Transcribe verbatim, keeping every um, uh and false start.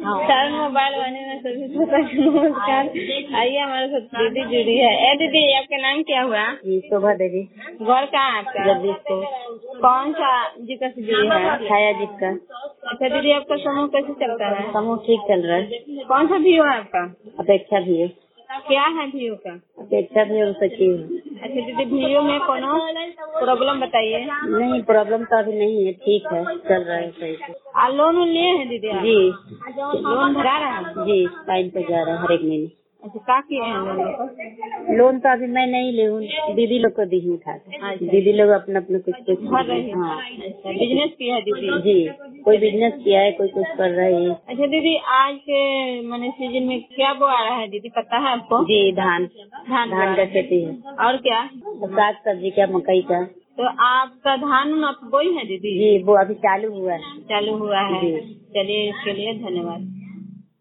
Sir mobile वाले में सभी नमस्कार। आइए हमारे साथ दीदी जुड़ी है। ए दीदी, आपका नाम क्या हुआ? शोभा देवी। घर कहाँ है आपका? जगदीशपुर। कौन सा जीविका से जुड़ी है? छाया जीविका। अच्छा दीदी, आपका समूह कैसे चलता है? समूह ठीक चल रहा है। कौन सा भी है आपका? अपेक्षा भी है। क्या है भीओ का? अपेक्षा भी और सचिव है। अच्छा दीदी, भीओ में कोनो प्रॉब्लम बताइए। नहीं, प्रॉब्लम तो अभी नहीं है, ठीक है, चल रहा है सही से। आ लोन लिए हैं दीदी आप? जी। लोन भरा रहा है? जी, टाइम पे जा रहा है हर एक महीने। अच्छा, क्या किए हैं लोन? लोन तो अभी मैं नहीं ले हूँ, दीदी लोग को दी हूँ उठा के। दीदी लोग अपना अपना कुछ कुछ भर रही है। हाँ। अच्छा, बिजनेस किया है दीदी? जी, कोई बिजनेस किया है, कोई कुछ कर रही है। अच्छा दीदी, आज के मैंने सीजन में क्या बोआ रहा है दीदी, पता है आपको? जी, धान धान धान का खेती है। और क्या? साग सब्जी का, मकई का। तो आपका धान आप बोई है दीदी? जी, वो अभी चालू हुआ है। चालू हुआ है। जी। चलिए, इसके लिए धन्यवाद।